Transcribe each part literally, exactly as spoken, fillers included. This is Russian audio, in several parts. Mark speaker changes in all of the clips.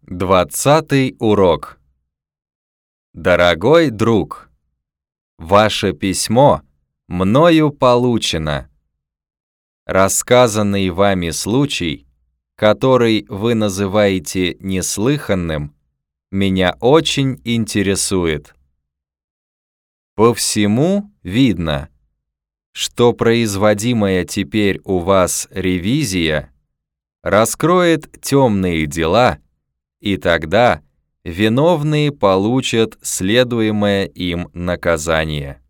Speaker 1: Двадцатый урок. Дорогой друг, ваше письмо мною получено. Рассказанный вами случай, который вы называете неслыханным, меня очень интересует. По всему видно, что производимая теперь у вас ревизия раскроет темные дела, и тогда виновные получат следуемое им наказание.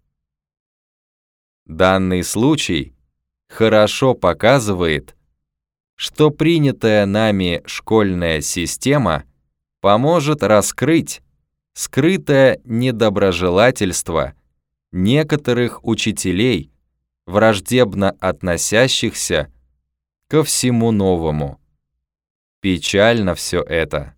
Speaker 1: Данный случай хорошо показывает, что принятая нами школьная система поможет раскрыть скрытое недоброжелательство некоторых учителей, враждебно относящихся ко всему новому. Печально все это.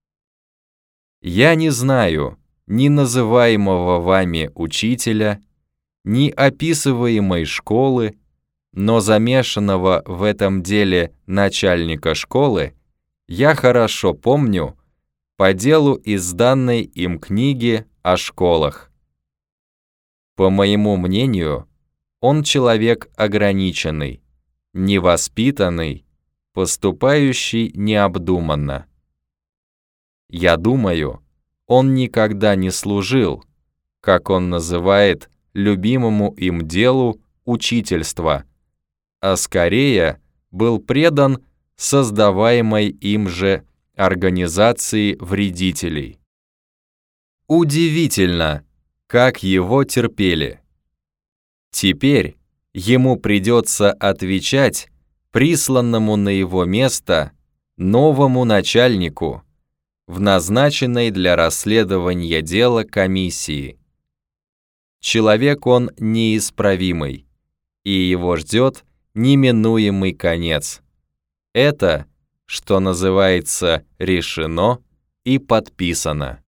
Speaker 1: Я не знаю ни называемого вами учителя, ни описываемой школы, но замешанного в этом деле начальника школы я хорошо помню по делу изданной им книги о школах. По моему мнению, он человек ограниченный, невоспитанный, поступающий необдуманно. Я думаю, он никогда не служил, как он называет, любимому им делу учительства, а скорее был предан создаваемой им же организации вредителей. Удивительно, как его терпели. Теперь ему придется отвечать присланному на его место новому начальнику в назначенной для расследования дела комиссии. Человек он неисправимый, и его ждет неминуемый конец. Это, что называется, решено и подписано.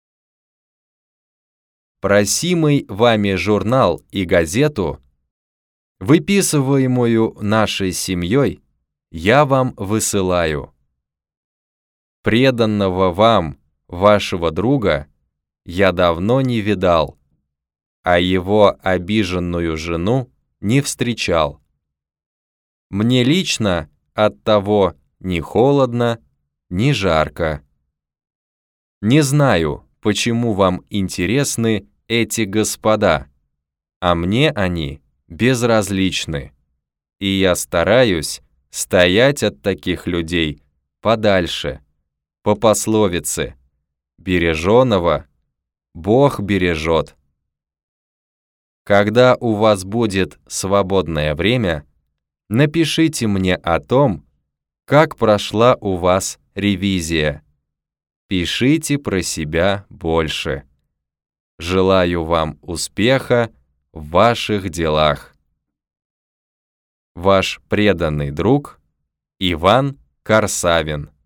Speaker 1: Просимый вами журнал и газету, выписываемую нашей семьей, я вам высылаю. Преданного вам, вашего друга, я давно не видал, а его обиженную жену не встречал. Мне лично от того ни холодно, ни жарко. Не знаю, почему вам интересны эти господа, а мне они безразличны, и я стараюсь стоять от таких людей подальше, по пословице «береженого Бог бережет». Когда у вас будет свободное время, напишите мне о том, как прошла у вас ревизия. Пишите про себя больше. Желаю вам успеха в ваших делах. Ваш преданный друг Иван Корсавин.